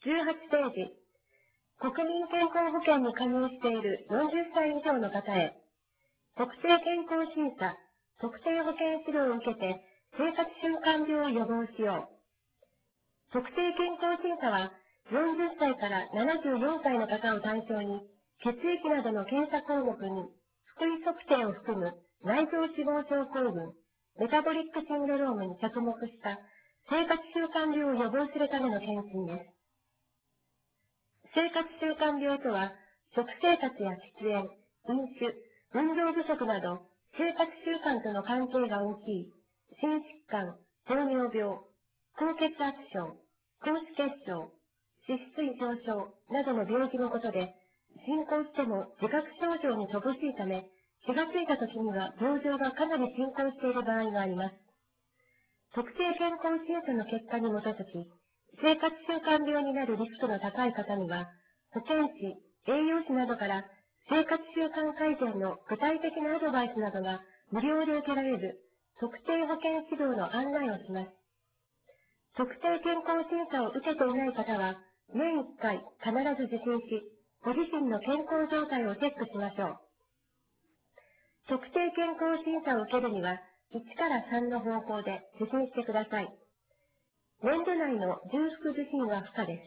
18ページ。国民健康保険に加入している40歳以上の方へ、特定健康審査、特定保険指導を受けて生活習慣病を予防しよう。特定健康審査は40歳から74歳の方を対象に、血液などの検査項目に、福井測定を含む内臓脂肪症候群、メタボリックシンドロームに着目した生活習慣病を予防するための検診です。生活習慣病とは、食生活や喫煙、飲酒、運動不足など、生活習慣との関係が大きい、心疾患、糖尿病、高血圧症、高脂血症、脂質異常症などの病気のことで、進行しても自覚症状に乏しいため、気がついたときには病状がかなり進行している場合があります。特定健康審査の結果に基づき、生活習慣病になるリスクの高い方には、保健師、栄養士などから生活習慣改善の具体的なアドバイスなどが無料で受けられる特定保健指導の案内をします。特定健康審査を受けていない方は、年1回必ず受診し、ご自身の健康状態をチェックしましょう。特定健康審査を受けるには、1から3の方法で受診してください。年度内の重複受診は不可です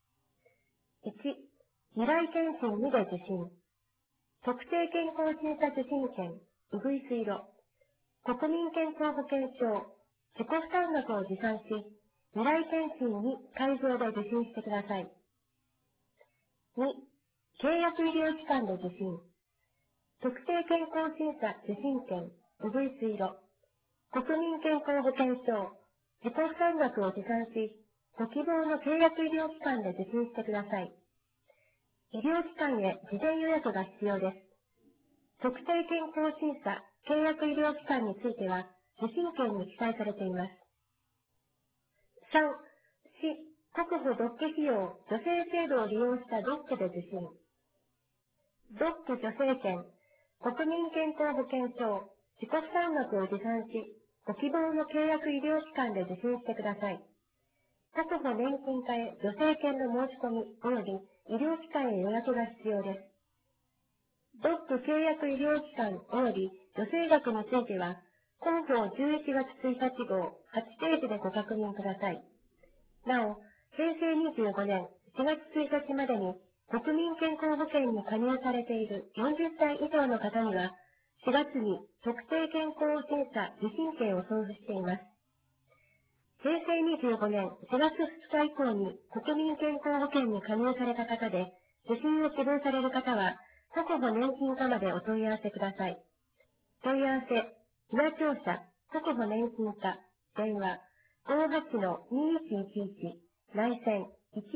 。1、未来検診2で受診。特定健康審査受診券、うぐいす色。国民健康保険証、自己負担額を持参し、未来検診に会場で受診してください。2、契約医療機関で受診。特定健康審査受診券、うぐいす色。国民健康保険証、自己負担額を持参し、ご希望の契約医療機関で受診してください。医療機関へ事前予約が必要です。特定健康審査、契約医療機関については、受診券に記載されています。3、市、国保独居費用助成制度を利用したドックで受診。ドック助成券、国民健康保険証、自己負担額を持参し、ご希望の契約医療機関で受診してください。国保年金課へ助成券の申し込み及び医療機関へ予約が必要です。ドック契約医療機関及び助成額については、広報11月1日号8ページでご確認ください。なお、平成25年4月1日までに国民健康保険に加入されている40歳以上の方には、4月に特定健康審査受診券を送付しています。平成25年4月2日以降に国民健康保険に加入された方で、受診を希望される方は、国保年金課までお問い合わせください。問い合わせ、船庁舎、国保年金課、電話、58-2111、内線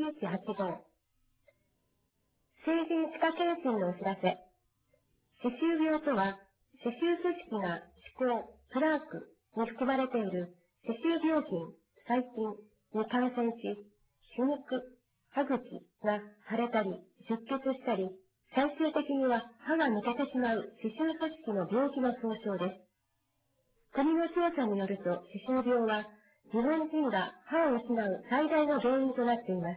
1185。成人歯科検診のお知らせ。歯周病とは、歯周組織が歯垢、プラークに含まれている歯周病菌、細菌に感染し、歯肉、歯茎が腫れたり、出血したり、最終的には歯が抜けてしまう歯周組織の病気の総称です。国の調査によると、歯周病は日本人が歯を失う最大の原因となっています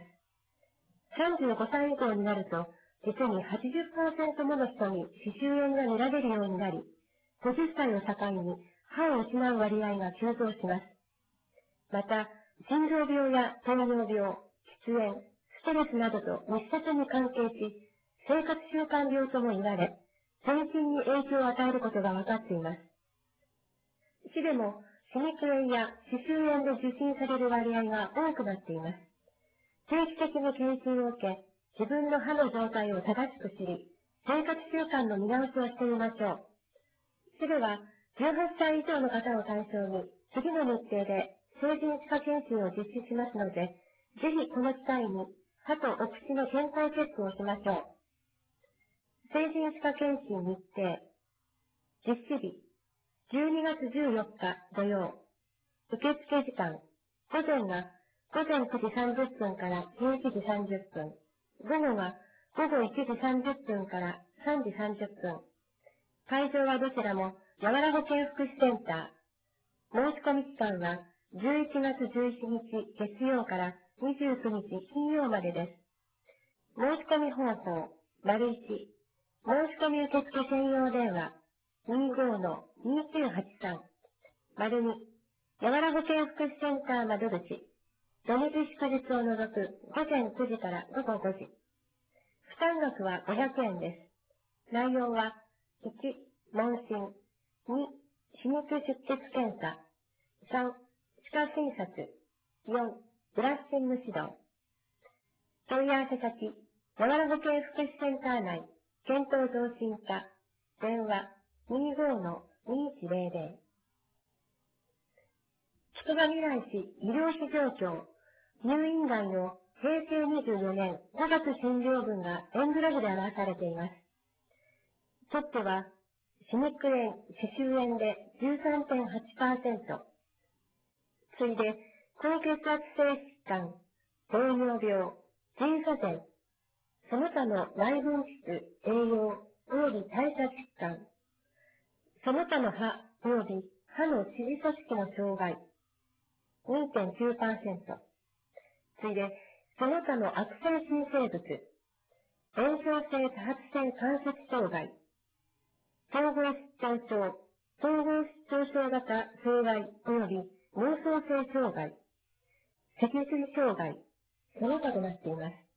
。35歳以降になると、実に 80% もの人に歯周炎が見られるようになり、50歳を境に歯を失う割合が急増します。また、心臓病や糖尿病、喫煙、ストレスなどと密接に関係し、生活習慣病とも言われ、全身に影響を与えることが分かっています。市でも、歯肉炎や歯周炎で受診される割合が多くなっています。定期的に検診を受け、自分の歯の状態を正しく知り、生活習慣の見直しをしてみましょう。市では、18歳以上の方を対象に、次の日程で成人歯科検診を実施しますので、ぜひこの機会に歯とお口の健康チェックをしましょう。成人歯科検診日程。実施日、12月14日土曜。受付時間、午前が午前9時30分から11時30分。午後は午後1時30分から3時30分。会場はどちらも、やわら保健福祉センター。申し込み期間は11月11日月曜から 29日金曜までです。申し込み方法、1、申し込み受付専用電話、25-2983、2、やわら保健福祉センター窓口、土日祝日を除く午前9時から午後5時。負担額は500円です。内容は、1、問診、2、歯肉出血検査、3、歯科診察、4、ブラッシング指導。問い合わせ先、やわら保健福祉センター内、検討増進課、電話25-2100。つくばみらい市医療費状況、入院外の平成24年5月診療分が円グラフで表されています。トップは、歯肉炎、歯周炎で 13.8%。次いで、高血圧性疾患、糖尿病、腎左前、その他の内分泌、栄養、及び代謝疾患、その他の歯及び歯の支持組織の障害、2.9%。次いで、その他の悪性新生物、炎症性多発性関節障害、統合失調症、統合失調症型障害及び脳創性障害、脊髄障害、その他となっています。